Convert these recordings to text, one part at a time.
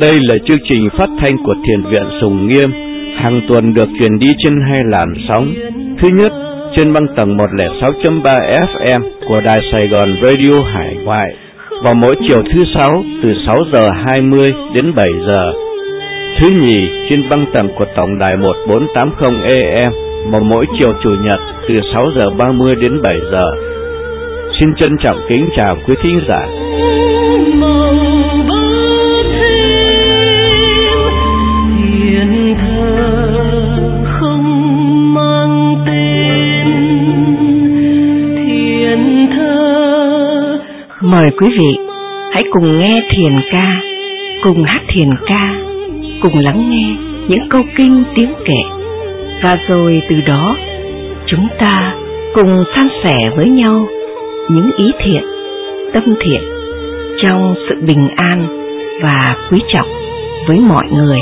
Đây là chương trình phát thanh của Thiền viện Sùng Nghiêm, hàng tuần được truyền đi trên 2 làn sóng. Thứ nhất, trên băng tầng 106.3 FM của Đài Sài Gòn Radio Hải Ngoại vào mỗi chiều thứ Sáu từ 6 giờ 20 đến 7 giờ. Thứ nhì, trên băng tầng của tổng đài 1480 AM vào mỗi chiều Chủ nhật từ 6 giờ 30 đến 7 giờ. Xin trân trọng kính chào quý thính giả. Mời quý vị hãy cùng nghe thiền ca, cùng hát thiền ca, cùng lắng nghe những câu kinh tiếng kệ, và rồi từ đó chúng ta cùng san sẻ với nhau những ý thiện, tâm thiện trong sự bình an và quý trọng với mọi người.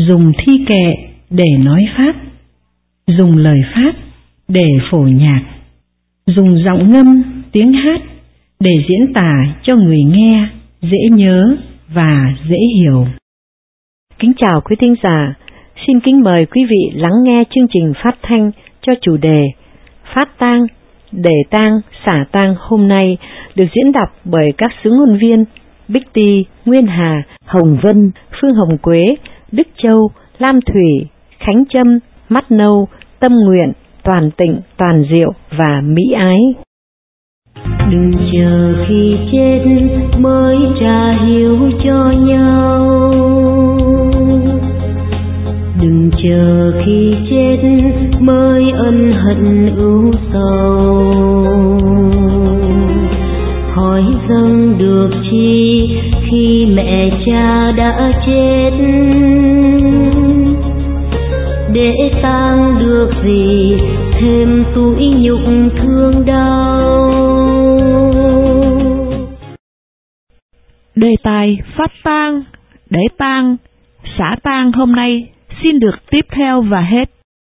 dùng thi kệ để nói pháp, dùng lời pháp để phổ nhạc, dùng giọng ngâm, tiếng hát để diễn tả cho người nghe dễ nhớ và dễ hiểu. Kính chào quý thính giả, xin kính mời quý vị lắng nghe chương trình phát thanh cho chủ đề Phát tang, Để tang, Xả tang hôm nay được diễn đọc bởi các xứ ngôn viên Bích Ti, Nguyên Hà, Hồng Vân, Phương Hồng Quế, Đức Châu, Lam Thủy, Khánh Trâm, Mắt Nâu, Tâm Nguyện, Toàn Tịnh, Toàn Diệu và Mỹ Ái. Đừng chờ khi chết mới trả hiếu cho nhau, đừng chờ khi chết mới ân hận ưu sầu. Hỏi rằng được chi khi mẹ cha đã chết, để tang được gì thêm tủi nhục thương đau. Đề tài phát tang, để tang, xả tang hôm nay xin được tiếp theo và hết.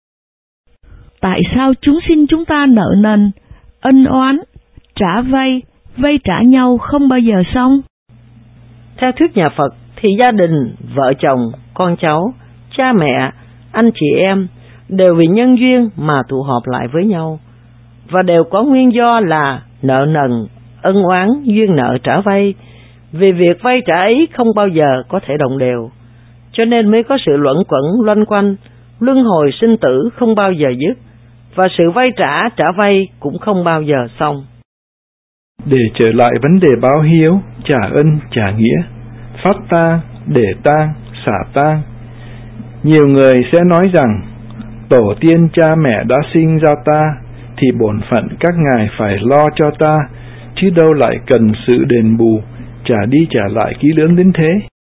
Tại sao chúng sinh chúng ta nợ nần, ân oán, trả vay, vay trả nhau không bao giờ xong? Theo thuyết nhà Phật thì gia đình, vợ chồng, con cháu, cha mẹ, anh chị em đều vì nhân duyên mà tụ họp lại với nhau, và đều có nguyên do là nợ nần, ân oán, duyên nợ trả vay. Vì việc vay trả ấy không bao giờ có thể đồng đều, cho nên mới có sự luẩn quẩn loanh quanh, luân hồi sinh tử không bao giờ dứt, và sự vay trả vay cũng không bao giờ xong. Để trở lại vấn đề báo hiếu, trả ân, trả nghĩa, phát tang, để tang, xả tang, nhiều người sẽ nói rằng tổ tiên cha mẹ đã sinh ra ta thì bổn phận các ngài phải lo cho ta, chứ đâu lại cần sự đền bù, trả đi trả lại kỹ lưỡng đến thế.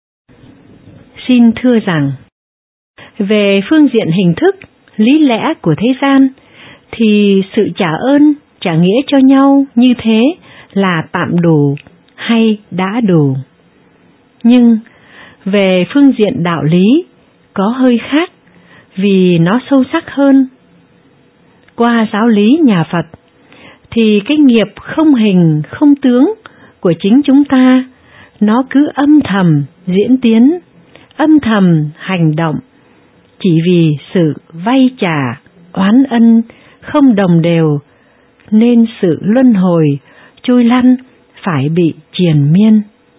Xin thưa rằng, về phương diện hình thức, lý lẽ của thế gian, thì sự trả ơn, trả nghĩa cho nhau như thế là tạm đủ hay đã đủ. Nhưng về phương diện đạo lý có hơi khác, vì nó sâu sắc hơn. Qua giáo lý nhà Phật, thì cái nghiệp không hình không tướng của chính chúng ta, nó cứ âm thầm diễn tiến, âm thầm hành động, chỉ vì sự vay trả, oán ân không đồng đều, nên sự luân hồi, trôi lăn phải bị triền miên.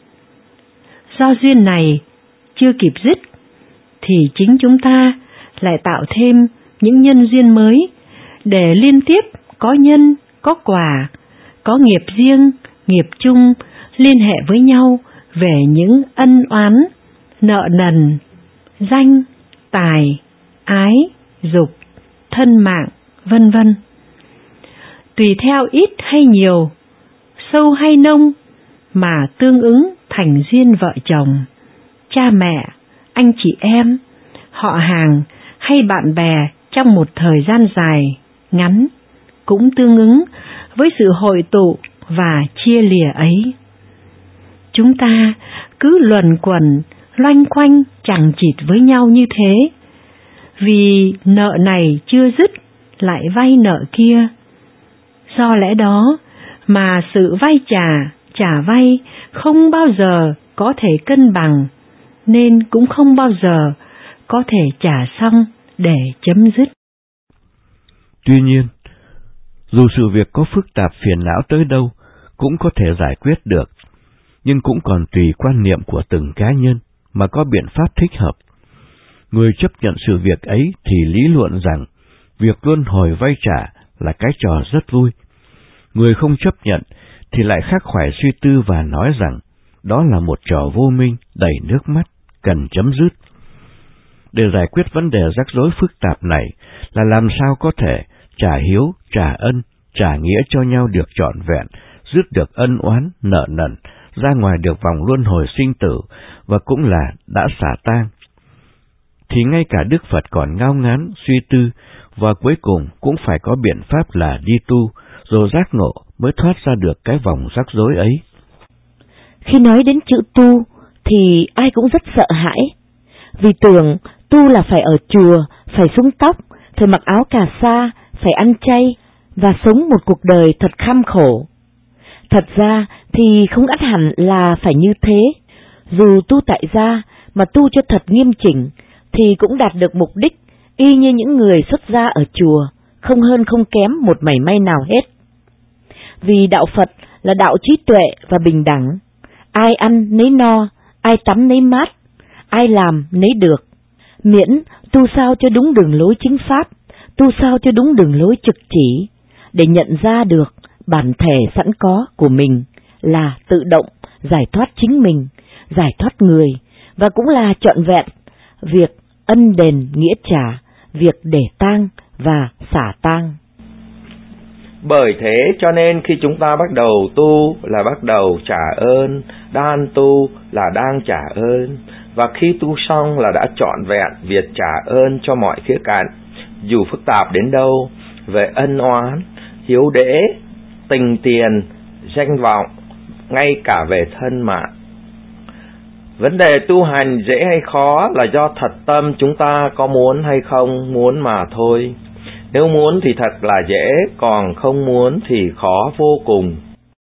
Do duyên này chưa kịp dứt, thì chính chúng ta lại tạo thêm những nhân duyên mới, để liên tiếp có nhân, có quả, có nghiệp riêng, nghiệp chung, liên hệ với nhau về những ân oán, nợ nần, danh, tài, ái, dục, thân mạng, vân vân. Tùy theo ít hay nhiều, sâu hay nông mà tương ứng thành duyên vợ chồng, cha mẹ, anh chị em, họ hàng hay bạn bè trong một thời gian dài, ngắn, cũng tương ứng với sự hội tụ và chia lìa ấy. Chúng ta cứ luẩn quẩn, loanh quanh chằng chịt với nhau như thế, vì nợ này chưa dứt lại vay nợ kia. Do lẽ đó mà sự vay trả vay không bao giờ có thể cân bằng, nên cũng không bao giờ có thể trả xong để chấm dứt. Tuy nhiên, dù sự việc có phức tạp phiền não tới đâu cũng có thể giải quyết được, nhưng cũng còn tùy quan niệm của từng cá nhân mà có biện pháp thích hợp. Người chấp nhận sự việc ấy thì lý luận rằng việc luân hồi vay trả là cái trò rất vui. Người không chấp nhận thì lại khắc khoải suy tư và nói rằng đó là một trò vô minh đầy nước mắt, cần chấm dứt. Để giải quyết vấn đề rắc rối phức tạp này là làm sao có thể trả hiếu, trả ân, trả nghĩa cho nhau được trọn vẹn, dứt được ân oán, nợ nần, ra ngoài được vòng luân hồi sinh tử, và cũng là đã xả tang. Thì ngay cả Đức Phật còn ngao ngán, suy tư, và cuối cùng cũng phải có biện pháp là đi tu, rồi giác ngộ mới thoát ra được cái vòng rắc rối ấy. Khi nói đến chữ tu thì ai cũng rất sợ hãi, vì tưởng tu tu là phải ở chùa, phải súng tóc, phải mặc áo cà sa, phải ăn chay và sống một cuộc đời thật kham khổ. Thật ra thì không ắt hẳn là phải như thế. Dù tu tại gia mà tu cho thật nghiêm chỉnh thì cũng đạt được mục đích y như những người xuất gia ở chùa, không hơn không kém một mảy may nào hết. Vì đạo Phật là đạo trí tuệ và bình đẳng, ai ăn nấy no, ai tắm nấy mát, ai làm nấy được, miễn tu sao cho đúng đường lối chính pháp, tu sao cho đúng đường lối trực chỉ, để nhận ra được bản thể sẵn có của mình là tự động giải thoát chính mình, giải thoát người, và cũng là trọn vẹn việc ân đền nghĩa trả, việc để tang và xả tang. Bởi thế cho nên khi chúng ta bắt đầu tu là bắt đầu trả ơn, đang tu là đang trả ơn, và khi tu xong là đã trọn vẹn việc trả ơn cho mọi khía cạnh, dù phức tạp đến đâu, về ân oán, hiếu đễ, tình tiền, danh vọng, ngay cả về thân mạng. Vấn đề tu hành dễ hay khó là do thật tâm chúng ta có muốn hay không muốn mà thôi. Nếu muốn thì thật là dễ, còn không muốn thì khó vô cùng.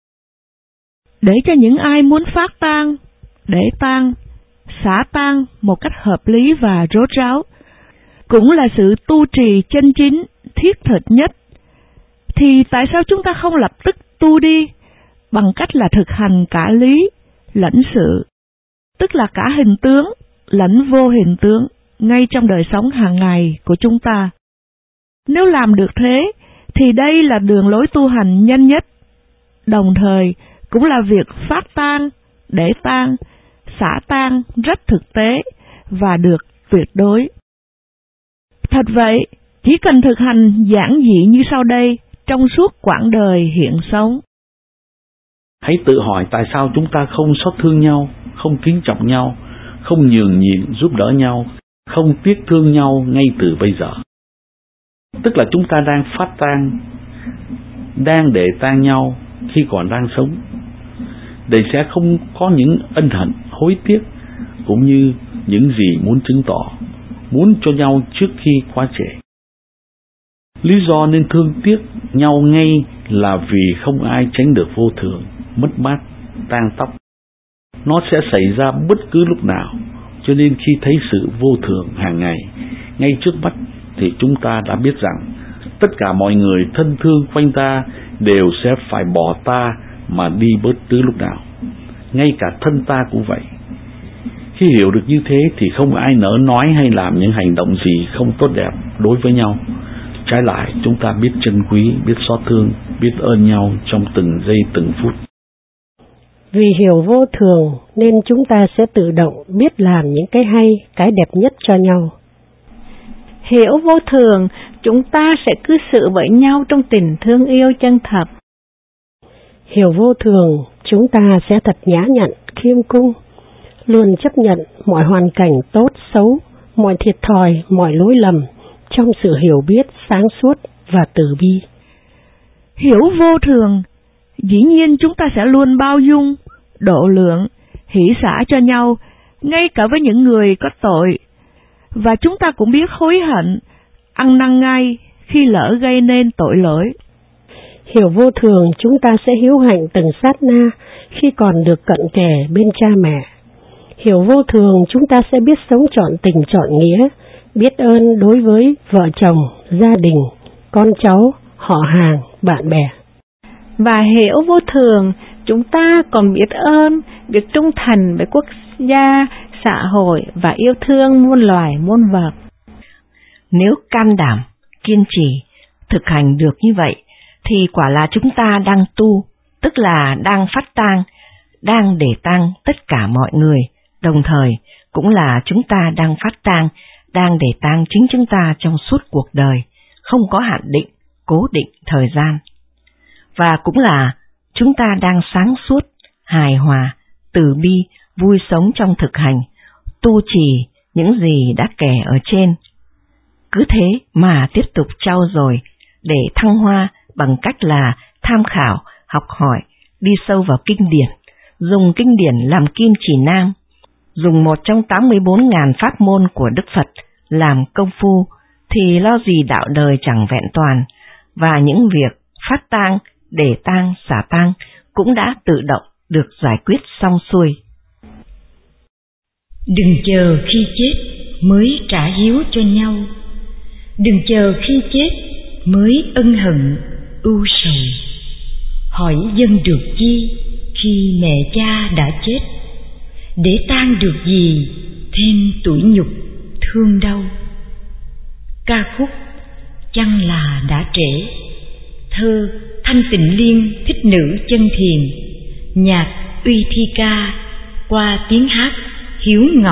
Để cho những ai muốn phát tang, để tang, xả tang một cách hợp lý và rốt ráo, cũng là sự tu trì chân chính, thiết thực nhất, thì tại sao chúng ta không lập tức tu đi bằng cách là thực hành cả lý, lãnh sự, tức là cả hình tướng, lãnh vô hình tướng, ngay trong đời sống hàng ngày của chúng ta. Nếu làm được thế, thì đây là đường lối tu hành nhanh nhất, đồng thời cũng là việc phát tang, để tang, xả tang rất thực tế và được tuyệt đối. Thật vậy, chỉ cần thực hành giản dị như sau đây trong suốt quãng đời hiện sống. Hãy tự hỏi tại sao chúng ta không xót thương nhau, không kính trọng nhau, không nhường nhịn giúp đỡ nhau, không tiếc thương nhau ngay từ bây giờ. Tức là chúng ta đang phát tang, đang để tang nhau khi còn đang sống, để sẽ không có những ân hận, hối tiếc, cũng như những gì muốn chứng tỏ, muốn cho nhau trước khi quá trễ. Lý do nên thương tiếc nhau ngay là vì không ai tránh được vô thường, mất mát, tang tóc. Nó sẽ xảy ra bất cứ lúc nào, cho nên khi thấy sự vô thường hàng ngày, ngay trước mắt, thì chúng ta đã biết rằng tất cả mọi người thân thương quanh ta đều sẽ phải bỏ ta mà đi bất cứ lúc nào. Ngay cả thân ta cũng vậy. Khi hiểu được như thế thì không ai nỡ nói hay làm những hành động gì không tốt đẹp đối với nhau. Trái lại, chúng ta biết trân quý, biết xót thương, biết ơn nhau trong từng giây từng phút. Vì hiểu vô thường nên chúng ta sẽ tự động biết làm những cái hay, cái đẹp nhất cho nhau. Hiểu vô thường, chúng ta sẽ cư xử với nhau trong tình thương yêu chân thật. Hiểu vô thường, chúng ta sẽ thật nhã nhặn, khiêm cung, luôn chấp nhận mọi hoàn cảnh tốt, xấu, mọi thiệt thòi, mọi lỗi lầm, trong sự hiểu biết, sáng suốt và từ bi. Hiểu vô thường, dĩ nhiên chúng ta sẽ luôn bao dung, độ lượng, hỷ xả cho nhau, ngay cả với những người có tội. Và chúng ta cũng biết hối hận, ăn năn ngay khi lỡ gây nên tội lỗi. Hiểu vô thường, chúng ta sẽ hiếu hạnh từng sát na khi còn được cận kề bên cha mẹ. Hiểu vô thường, chúng ta sẽ biết sống trọn tình trọn nghĩa, biết ơn đối với vợ chồng, gia đình, con cháu, họ hàng, bạn bè. Và hiểu vô thường, chúng ta còn biết ơn, biết trung thành với quốc gia, xã hội và yêu thương muôn loài muôn vật. Nếu can đảm, kiên trì, thực hành được như vậy, thì quả là chúng ta đang tu, tức là đang phát tang, đang để tang tất cả mọi người, đồng thời cũng là chúng ta đang phát tang, đang để tang chính chúng ta trong suốt cuộc đời, không có hạn định, cố định thời gian. Và cũng là chúng ta đang sáng suốt, hài hòa, từ bi, vui sống trong thực hành, tu trì những gì đã kể ở trên. Cứ thế mà tiếp tục trau dồi để thăng hoa bằng cách là tham khảo, học hỏi, đi sâu vào kinh điển, dùng kinh điển làm kim chỉ nam, dùng một trong 84.000 pháp môn của Đức Phật làm công phu thì lo gì đạo đời chẳng vẹn toàn, và những việc phát tang, để tang, xả tang cũng đã tự động được giải quyết xong xuôi. Đừng chờ khi chết mới trả hiếu cho nhau, đừng chờ khi chết mới ân hận ưu sầu. Hỏi dân được chi khi mẹ cha đã chết, để tang được gì thêm tủi nhục thương đau. Ca khúc Chăng là đã trễ, thơ Thanh Tịnh Liên Thích Nữ Chân Thiền, nhạc Uy Thi Ca, qua tiếng hát Hiếu Ngọc.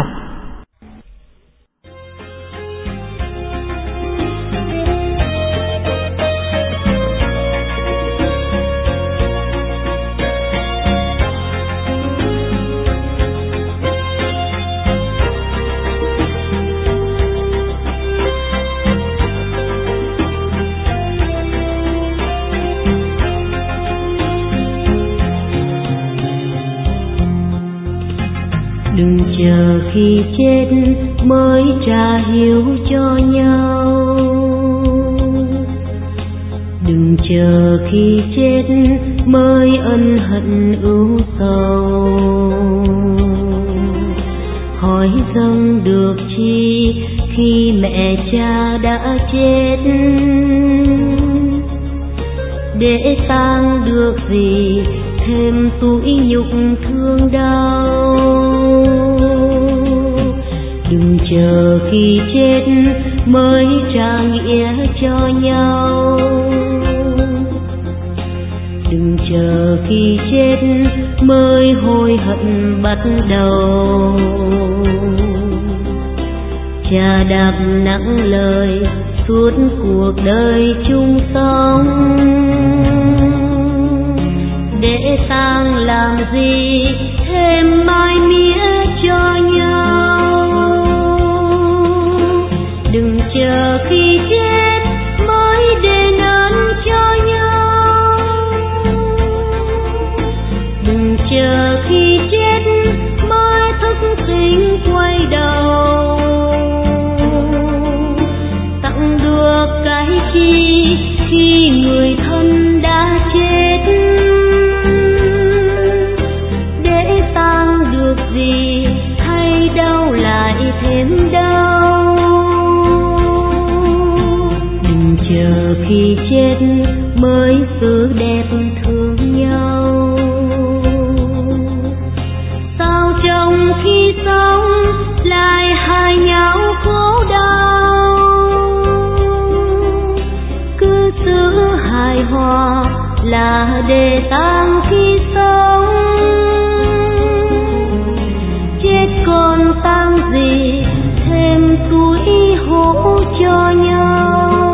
Đừng chờ khi chết mới trả hiếu cho nhau, đừng chờ khi chết mới ân hận ưu sầu. Hỏi dâng được chi khi mẹ cha đã chết, để tang được gì thêm tủi nhục thương đau. Đừng chờ khi chết mới trả nghĩa cho nhau, đừng chờ khi chết mới hối hận bắt đầu. Cha đạp nặng lời suốt cuộc đời chung sống, để tang làm gì thêm mai mía cho nhau. Đừng chờ khi chết mới đền ơn cho nhau, đừng chờ khi chết mới thức tỉnh quay đầu. Tặng được cái chi khi người thân đã chết, để tang được gì hay đau lại thêm đau. Đừng chờ khi chết mới giữ đẹp thương nhau, sao trong khi sống lại hại nhau khổ đau. Cứ giữ hài hòa là để tang khi sống, chết còn tang gì thêm tủi hổ cho nhau.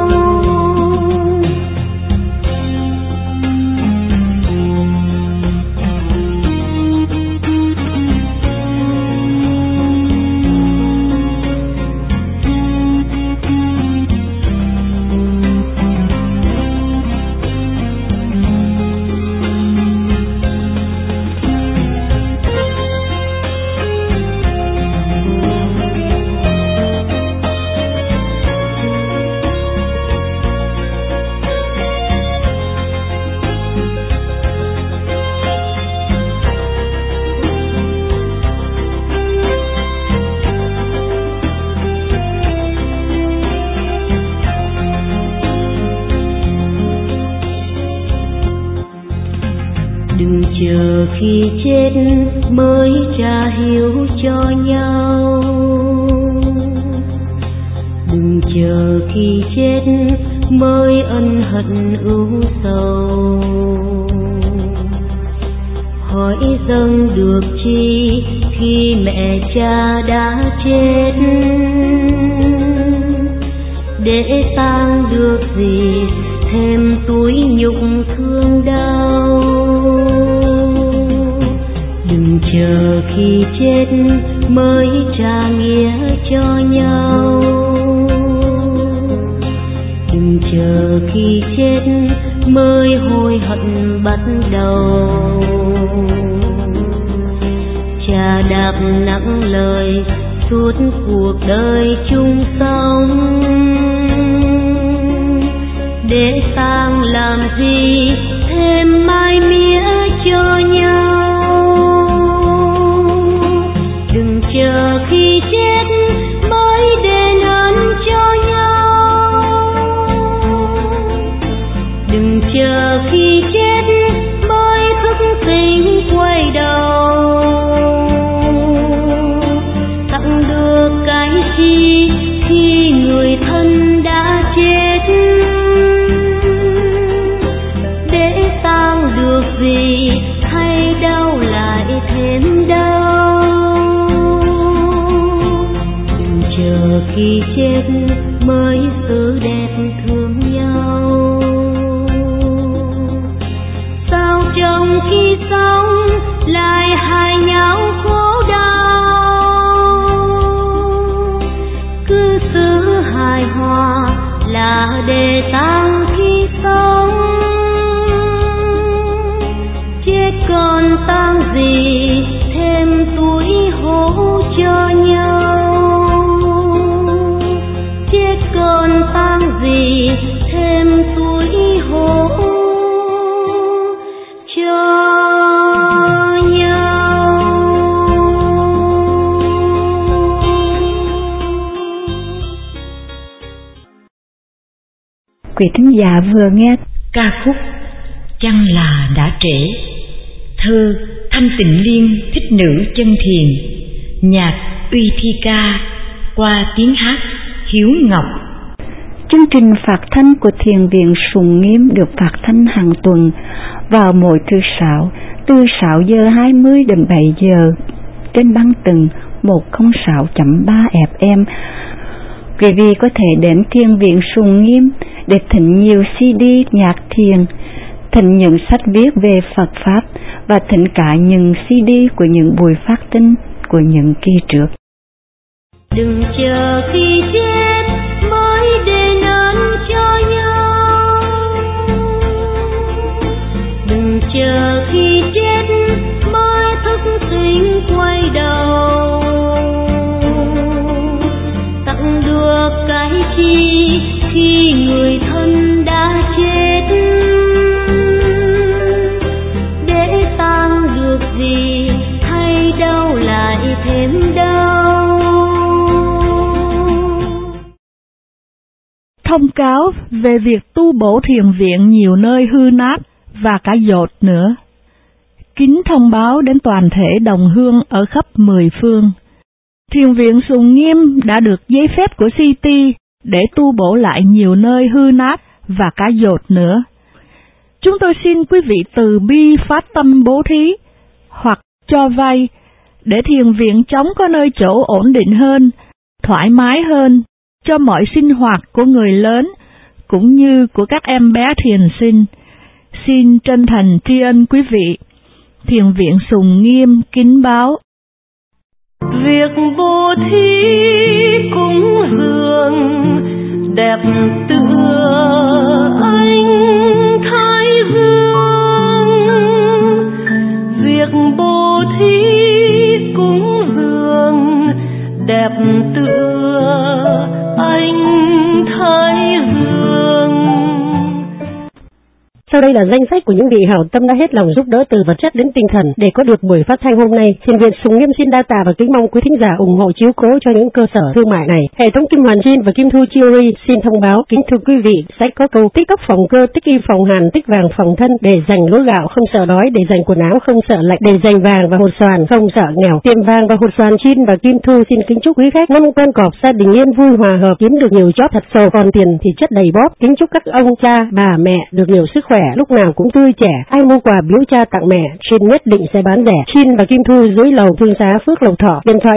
Đừng chờ khi chết mới trả hiếu cho nhau, đừng chờ khi chết mới ân hận ưu sầu. Hỏi dâng được chi khi mẹ cha đã chết, để tang được gì thêm tủi nhục thương đau. Đừng chờ khi chết mới trả nghĩa cho nhau, đừng chờ khi chết mới hối hận bắt đầu. Cha đạp nặng lời suốt cuộc đời chung sống. Để sang làm gì thêm mai mía cho nhau, đừng chờ khi chết mới đền ơn cho nhau, đừng chờ khi chết mới thức tỉnh quay đầu. Tặng được cái chi khi người thân đã chết, để tang được gì thay đau lại thêm đau. Đừng chờ khi chết mới xử đẹp thương nhau, sao trong khi sống lại hại nhau khổ đau. Cứ giữ hài hòa là để tang khi sống, chết còn tang gì thêm tuổi hổ cho nhau, chết còn tang gì thêm tuổi hổ cho Quý thính giả vừa nghe ca khúc Chăng là đã trễ, thơ Thanh Tịnh Liên thích nữ chân thiền, nhạc Uy Thi Ca, qua tiếng hát Hiếu Ngọc. Chương trình phát thanh của Thiền viện Sùng Nghiêm được phát thanh hàng tuần vào mỗi thứ Sáu từ 6 giờ 20 đến 7 giờ trên băng tần 106.3 FM. Quý vị có thể đến Thiền viện Sùng Nghiêm để thỉnh nhiều CD nhạc thiền, thỉnh những sách viết về Phật Pháp và thỉnh cả những CD của những buổi phát thanh của những kỳ trước. Đừng chờ khi chết mới đền ơn cho nhau, đừng chờ khi chết mới thức tỉnh quay đầu. Tặng được cái chi khi người thân đã chết, để tang được gì thay đau lại thêm đau. Thông cáo về việc tu bổ thiền viện nhiều nơi hư nát và cả dột nữa. Kính thông báo đến toàn thể đồng hương ở khắp 10 phương. Thiền viện Sùng Nghiêm đã được giấy phép của CT để tu bổ lại nhiều nơi hư nát và cả dột nữa. Chúng tôi xin quý vị từ bi phát tâm bố thí hoặc cho vay để thiền viện chóng có nơi chỗ ổn định hơn, thoải mái hơn cho mọi sinh hoạt của người lớn cũng như của các em bé thiền sinh. Xin chân thành tri ân quý vị. Thiền viện Sùng Nghiêm kính báo. Việc bố thí cúng dường đẹp tựa ánh thái dương, việc bố thí cúng dường đẹp tựa ánh thái dương. Sau đây là danh sách của những vị hảo tâm đã hết lòng giúp đỡ từ vật chất đến tinh thần để có được buổi phát thanh hôm nay. Thiền viện Sùng Nghiêm xin đa tạ và kính mong quý thính giả ủng hộ chiếu cố cho những cơ sở thương mại này. Hệ thống Kim Hoàn Jean và Kim Thu Jewelry xin thông báo kính thưa quý vị, sách có câu tích tóc phòng cơ, tích y phòng hàn, tích vàng phòng thân, để dành lúa gạo không sợ đói, để dành quần áo không sợ lạnh, để dành vàng và hột xoàn không sợ nghèo. Tiệm vàng và hột xoàn Jean và Kim Thu xin kính chúc quý khách năm quen cọp, gia đình yên vui hòa hợp, kiếm được nhiều chót thật sầu, còn tiền thì chất đầy bóp. Kính chúc các ông cha, bà mẹ được nhiều sức khỏe, lúc nào cũng tươi trẻ. Ai mua quà biếu cha tặng mẹ trên nhất định sẽ bán rẻ. Jean và Kim Thu dưới lầu Thương Xá, Phước Lộc Thọ. Điện thoại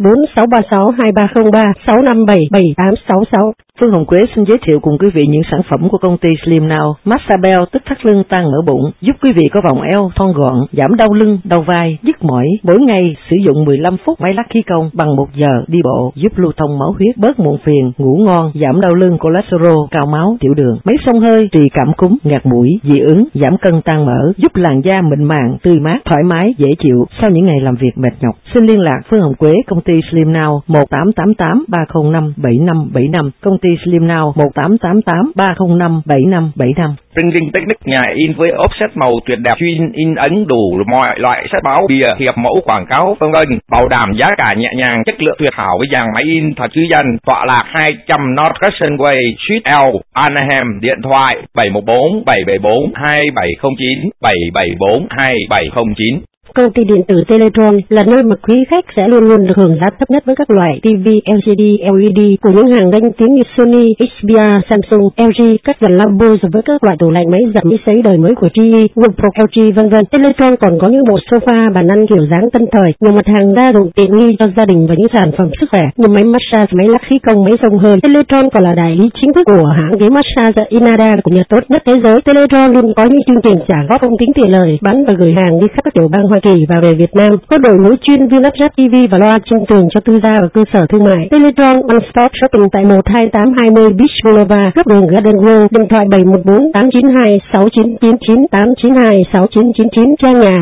714-636-2303-657-866. Phương Hồng Quế xin giới thiệu cùng quý vị những sản phẩm của công ty Slim Now. Massabel tức thắt lưng tan mỡ bụng, giúp quý vị có vòng eo thon gọn, giảm đau lưng, đau vai, nhức mỏi. Mỗi ngày sử dụng 15 phút máy lắc khí công bằng 1 giờ đi bộ, giúp lưu thông máu huyết, bớt muộn phiền, ngủ ngon, giảm đau lưng, cholesterol, cao máu, tiểu đường. Máy xông hơi trị cảm cúm, ngạt mũi, dị ứng, giảm cân tan mỡ, giúp làn da mịn màng, tươi mát, thoải mái, dễ chịu sau những ngày làm việc mệt nhọc. Xin liên lạc Phương Hồng Quế, công ty Slim Now 1888-305-7575, công ty Slim Now 1888-305-7575. Printing Technique, nhà in với offset màu tuyệt đẹp, chuyên in ấn đủ mọi loại sách báo, bìa, hiệp mẫu, quảng cáo, vân vân. Bảo đảm giá cả nhẹ nhàng, chất lượng tuyệt hảo với dàn máy in thật chứ danh. Tọa lạc 200 North Crescent Way, Suite L, Anaheim. Điện thoại 714-774-2709, 774-2709. Công ty điện tử Teletron là nơi mà quý khách sẽ luôn luôn được hưởng giá thấp nhất với các loại TV, LCD, LED của những hàng danh tiếng như Sony, HDR, Samsung, LG, các dàn Lambo rồi với các loại tủ lạnh, máy giặt, máy sấy đời mới của GE, Wipro, LG, vân vân. Teletron còn có những bộ sofa, bàn ăn kiểu dáng tân thời, nhiều mặt hàng đa dụng tiện nghi cho gia đình và những sản phẩm sức khỏe như máy massage, máy lắc khí công, máy xông hơi. Teletron còn là đại lý chính thức của hãng ghế massage Inada của nhà tốt nhất thế giới. Teletron luôn có những chương trình trả góp không tính tiền lời, bán và gửi hàng đi khắp các tiểu bang Hoa Kỳ và về Việt Nam. Có đội ngũ chuyên viên lắp ráp TV và loa trên tường cho tư gia và cơ sở thương mại. Teletron One Stop Shopping tại 12820 Beach Boulevard, góc đường Garden Grove. Điện thoại 714-892-6999, 892-6999. Trang nhà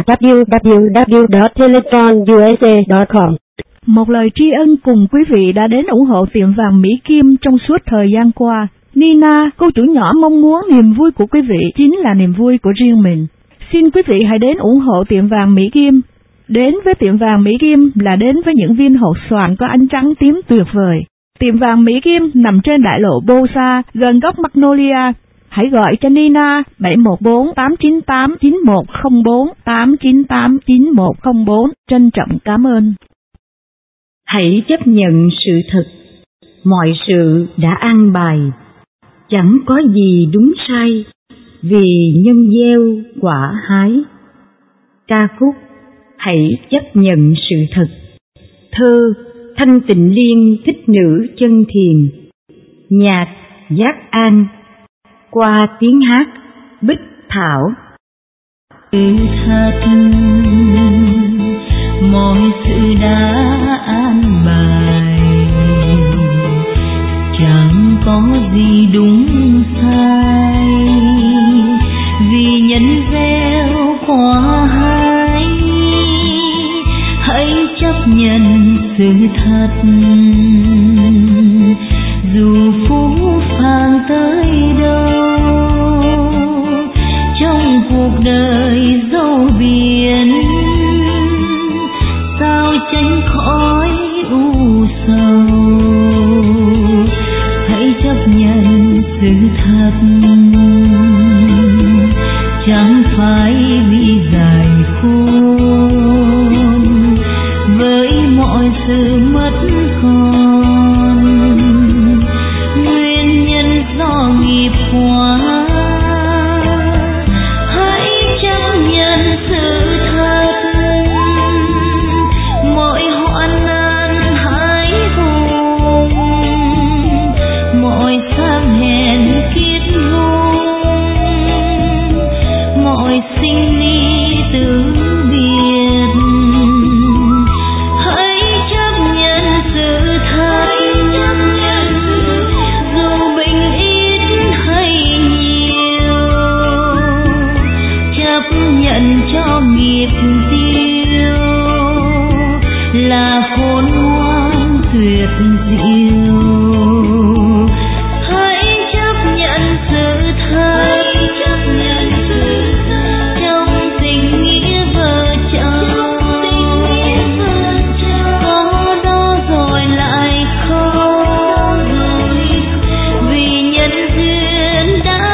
www.teletronusa.com. Một lời tri ân cùng quý vị đã đến ủng hộ tiệm vàng Mỹ Kim trong suốt thời gian qua. Nina, cô chủ nhỏ mong muốn niềm vui của quý vị chính là niềm vui của riêng mình. Xin quý vị hãy đến ủng hộ tiệm vàng Mỹ Kim. Đến với tiệm vàng Mỹ Kim là đến với những viên hột xoàn có ánh trắng tím tuyệt vời. Tiệm vàng Mỹ Kim nằm trên đại lộ Bosa, gần góc Magnolia. Hãy gọi cho Nina 714-898-9104, 898-9104. Trân trọng cảm ơn. Hãy chấp nhận sự thật. Mọi sự đã an bài. Chẳng có gì đúng sai. Vì nhân gieo quả hái. Ca khúc Hãy chấp nhận sự thật. Thơ Thanh Tịnh Liên thích nữ chân thiền. Nhạc Giác An. Qua tiếng hát Bích Thảo. Thật mọi sự đã an bài, chẳng có gì đúng sai, vì nhân gieo quả hái. Hãy chấp nhận sự thật, dù phũ phàng tới đâu. Trong cuộc đời dẫu biển, sao tránh khỏi u sầu. Hãy chấp nhận sự thật, chẳng phải bị dài khôn với mọi sự mất con. Nguyên nhân do nghiệp quả. Hãy chấp nhận sự thật, mọi hoạn nạn hãy cùng, mọi tham hèn kết hôn, mọi sinh ly tử biệt. Hãy chấp nhận sự thật, dù bình ít hay nhiều, chấp nhận cho nghiệp tiêu là khôn ngoan tuyệt diệu. Hãy chấp nhận sự thật, trong tình nghĩa vợ chồng, có đó rồi lại không, vì nhân duyên đã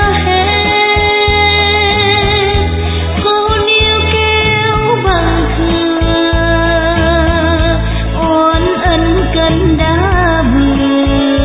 hết. Cô níu kéo bằng thừa, oán ân cần đã vừa,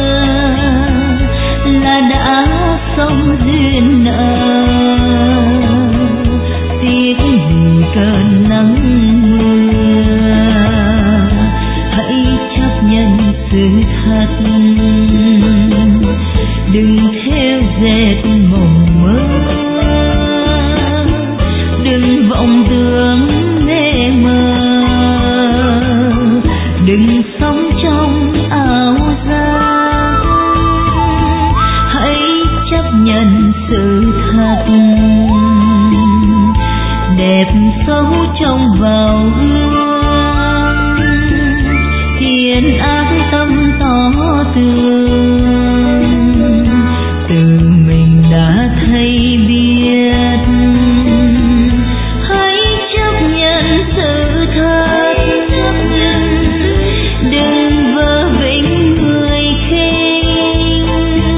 vào hương, thiện ác tâm tỏ tường, từ mình đã thấy biết, hãy chấp nhận sự thật, đừng vờ vĩnh người khinh,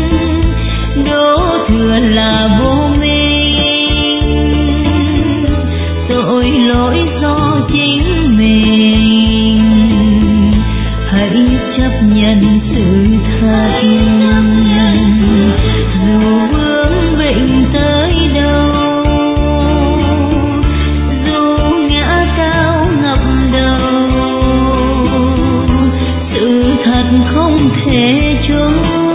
đổ thừa là vô minh, tội lỗi do chính mình, hãy chấp nhận sự thật, dù vướng bệnh tới đâu, dù ngã cao ngập đầu, sự thật không thể trôi,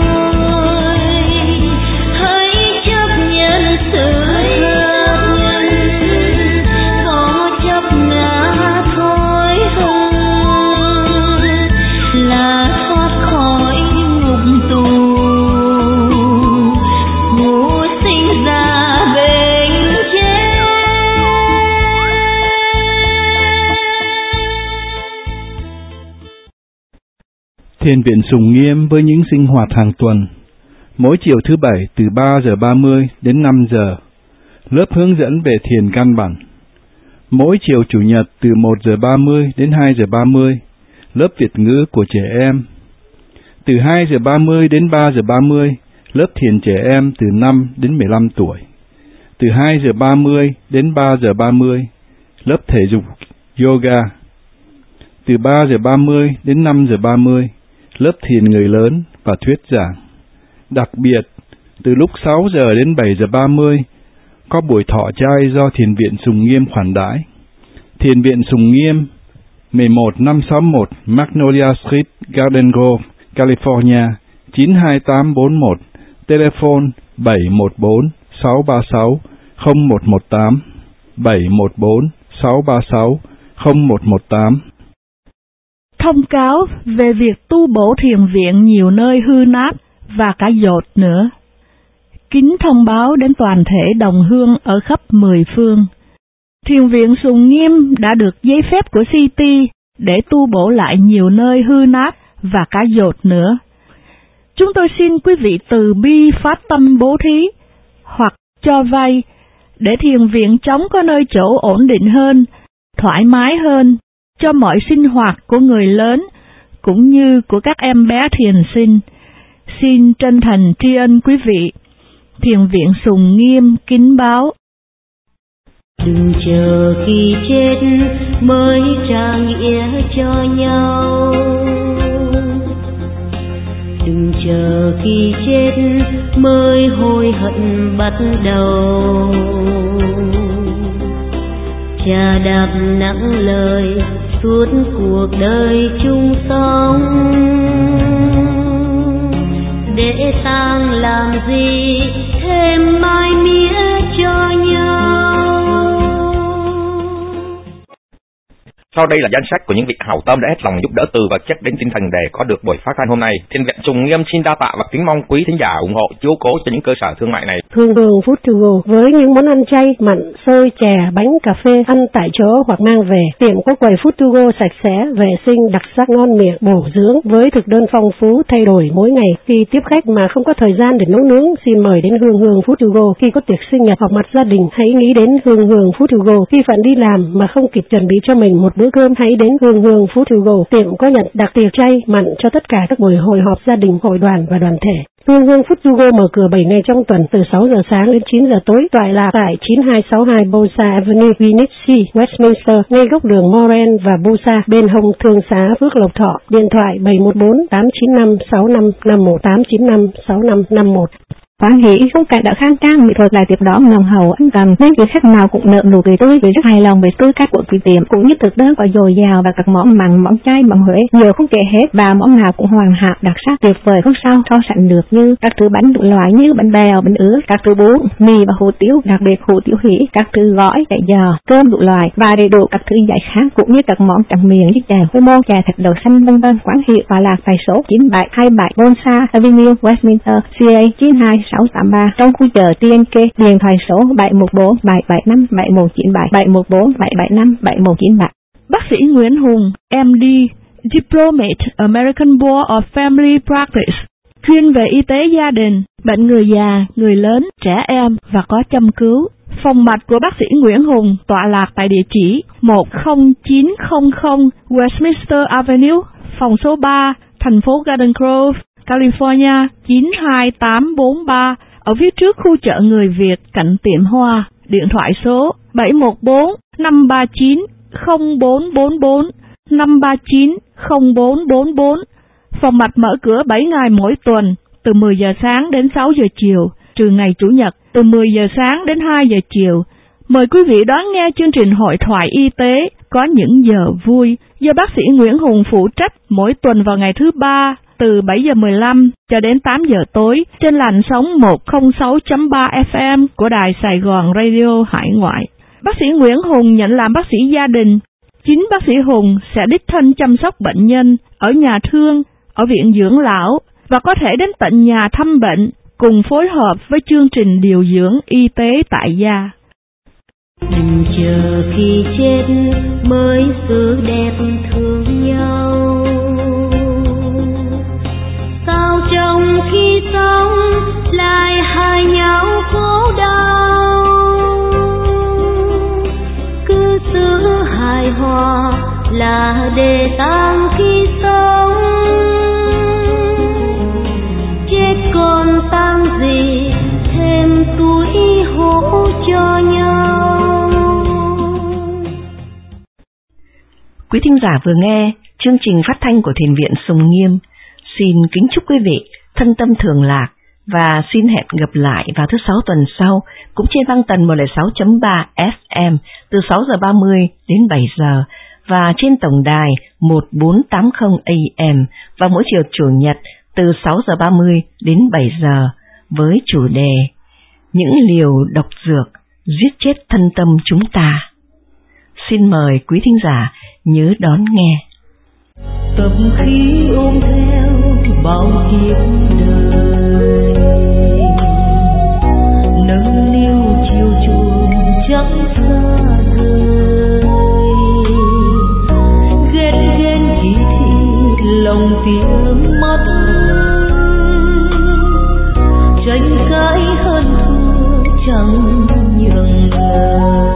hãy chấp nhận sự thật, có chấp ngã thôi là thoát khỏi ngục tù, ngủ sinh ra bệnh chết. Thiền viện Sùng Nghiêm với những sinh hoạt hàng tuần. Mỗi chiều thứ Bảy từ 3 giờ 30 đến 5 giờ, lớp hướng dẫn về thiền căn bản. Mỗi chiều Chủ nhật từ 1 giờ 30 đến 2 giờ 30, lớp Việt ngữ của trẻ em. Từ 2 giờ 30 đến 3 giờ 30, lớp thiền trẻ em từ 5 đến 15 tuổi. Từ 2 giờ 30 đến 3 giờ 30, lớp thể dục yoga. Từ 3 giờ 30 đến 5 giờ 30, lớp thiền người lớn và thuyết giảng. Đặc biệt, từ lúc 6 giờ đến 7 giờ 30, có buổi thọ trai do Thiền viện Sùng Nghiêm khoản đãi. Thiền viện Sùng Nghiêm, 11561 Magnolia Street, Garden Grove, California, 92841, telephone 714-636-0118, 714-636-0118. Thông cáo về việc tu bổ thiền viện nhiều nơi hư nát và cả dột nữa. Kính thông báo đến toàn thể đồng hương ở khắp 10 phương. Thiền viện Sùng Nghiêm đã được giấy phép của CT để tu bổ lại nhiều nơi hư nát và cả dột nữa. Chúng tôi xin quý vị từ bi phát tâm bố thí hoặc cho vay để thiền viện chóng có nơi chỗ ổn định hơn, thoải mái hơn cho mọi sinh hoạt của người lớn cũng như của các em bé thiền sinh. Xin chân thành tri ân quý vị. Thiền viện Sùng Nghiêm kính báo. Đừng chờ khi chết mới trả nghĩa cho nhau, đừng chờ khi chết mới hối hận bắt đầu. Cha đạp nặng lời suốt cuộc đời chung sống, để tang làm gì thêm mai mía cho nhau. Sau đây là danh sách của những vị hảo tâm đã hết lòng giúp đỡ từ vật chất đến tinh thần để có được buổi phát thanh hôm nay. Thiền viện Sùng Nghiêm xin đa tạ và kính mong quý thính giả ủng hộ chiếu cố cho những cơ sở thương mại này. Hương Hương Food to Go với những món ăn chay, mặn, xôi, chè, bánh, cà phê ăn tại chỗ hoặc mang về. Tiệm có quầy Food to Go sạch sẽ, vệ sinh, đặc sắc, ngon miệng, bổ dưỡng với thực đơn phong phú thay đổi mỗi ngày. Khi tiếp khách mà không có thời gian để nấu nướng, xin mời đến Hương Hương Food to Go. Khi có tiệc sinh nhật hoặc mặt gia đình, hãy nghĩ đến Hương Hương Food to Go. Khi phận đi làm mà không kịp chuẩn bị cho mình một bữa cơm, hãy đến Hương Hương Food to Go. Tiệm có nhận đặc tiệc chay, mặn cho tất cả các buổi hội họp gia đình, hội đoàn và đoàn thể. Hương Hương Food to Go mở cửa 7 ngày trong tuần từ 6 giờ sáng đến 9 giờ tối, tọa lạc tại 9262 Bosa Avenue, Venice City, Westminster, ngay góc đường Moran và Bosa, bên hông Thương xá Phước Lộc Thọ. Điện thoại 714-895-6551, 895-6551. Hoan hỷ không cải đã khang trang, mỹ thuật lại tiếp đón nồng hậu ân cần, nên quý khách nào cũng nợ nụ cười tươi, vì rất hài lòng về tư cách của quý tiệm, cũng như thực đơn có dồi dào và các món mặn, món chay, món Huế nhiều không kể hết, và món nào cũng hoàn hảo đặc sắc tuyệt vời không sao so sánh được, như các thứ bánh đủ loại như bánh bèo, bánh ướt, các thứ bún, mì và hủ tiếu, đặc biệt hủ tiếu hỉ, các thứ gói, chả giò, cơm đủ loại và đầy đủ các thứ giải khát, cũng như các món tráng miệng như chè với món chè thịt đậu xanh vân vân. Quán hiệu và lạc tại số 9727 Bonsa Avenue, Westminster, CA 683. Trong khung giờ TNK, điện thoại số 714 775 7197 714 775 7197. Bác sĩ Nguyễn Hùng, MD, Diplomate American Board of Family Practice, chuyên về y tế gia đình, bệnh người già, người lớn, trẻ em và có châm cứu. Phòng mạch của bác sĩ Nguyễn Hùng tọa lạc tại địa chỉ 10900 Westminster Avenue, phòng số 3, thành phố Garden Grove, California 92843, ở phía trước khu chợ người Việt cạnh tiệm hoa. Điện thoại số 714 539 0444 539 0444. Phòng mạch mở cửa 7 ngày mỗi tuần, từ 10 giờ sáng đến 6 giờ chiều, trừ ngày Chủ nhật, từ 10 giờ sáng đến 2 giờ chiều. Mời quý vị đón nghe chương trình hội thoại y tế có những giờ vui do bác sĩ Nguyễn Hùng phụ trách mỗi tuần vào ngày thứ Ba từ 7 giờ 15 cho đến 8 giờ tối trên làn sóng 106.3 FM của Đài Sài Gòn Radio Hải Ngoại. Bác sĩ Nguyễn Hùng nhận làm bác sĩ gia đình. Chính bác sĩ Hùng sẽ đích thân chăm sóc bệnh nhân ở nhà thương, ở viện dưỡng lão và có thể đến tận nhà thăm bệnh cùng phối hợp với chương trình điều dưỡng y tế tại gia. Đừng chờ khi chết mới giữ đẹp thương nhau, sao trong khi sống lại hại nhau khổ đau, cứ giữ hài hòa là để tang khi sống, chết còn tang gì thêm tuổi hổ cho nhau. Quý thính giả vừa nghe chương trình phát thanh của Thiền viện Sùng Nghiêm. Xin kính chúc quý vị thân tâm thường lạc và xin hẹn gặp lại vào thứ Sáu tuần sau cũng trên băng tần 106.3 FM từ 6 giờ 30 đến 7 giờ và trên tổng đài 1480 AM vào mỗi chiều Chủ nhật từ 6 giờ 30 đến 7 giờ với chủ đề Những liều độc dược giết chết thân tâm chúng ta. Xin mời quý thính giả nhớ đón nghe. Tâm khí ôm theo bao kiếp đời, nâng niu chiều chuộng chẳng xa rời, ghét ghen chỉ thị lòng tiếng mắt, tranh cãi hơn thua chẳng nhường lời.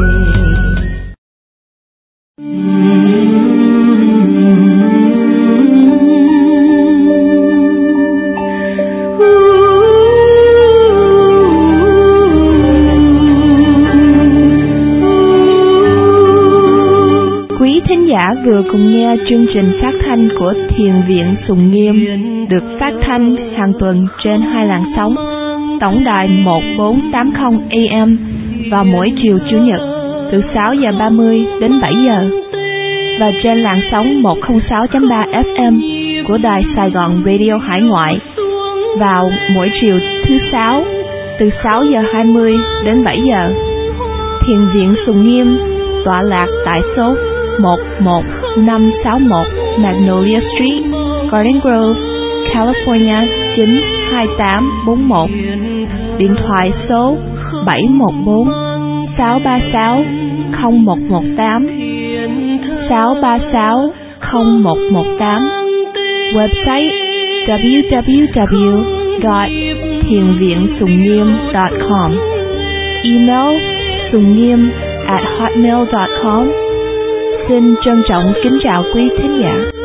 Vừa cùng nghe chương trình phát thanh của Thiền viện Sùng Nghiêm được phát thanh hàng tuần trên 2 làn sóng, tổng đài 1480 AM vào mỗi chiều Chủ nhật từ 6 giờ 30 đến 7 giờ và trên làn sóng 106.3 FM của Đài Sài Gòn Radio Hải Ngoại vào mỗi chiều thứ Sáu từ 6 giờ 20 đến 7 giờ. Thiền viện Sùng Nghiêm tọa lạc tại số 11561 Magnolia Street, Garden Grove, California 92841. Điện thoại số 714 636 0118 636 0118. Website www.thienviensungngiem.com. Email sungniem@hotmail.com. Xin trân trọng kính chào quý thính giả.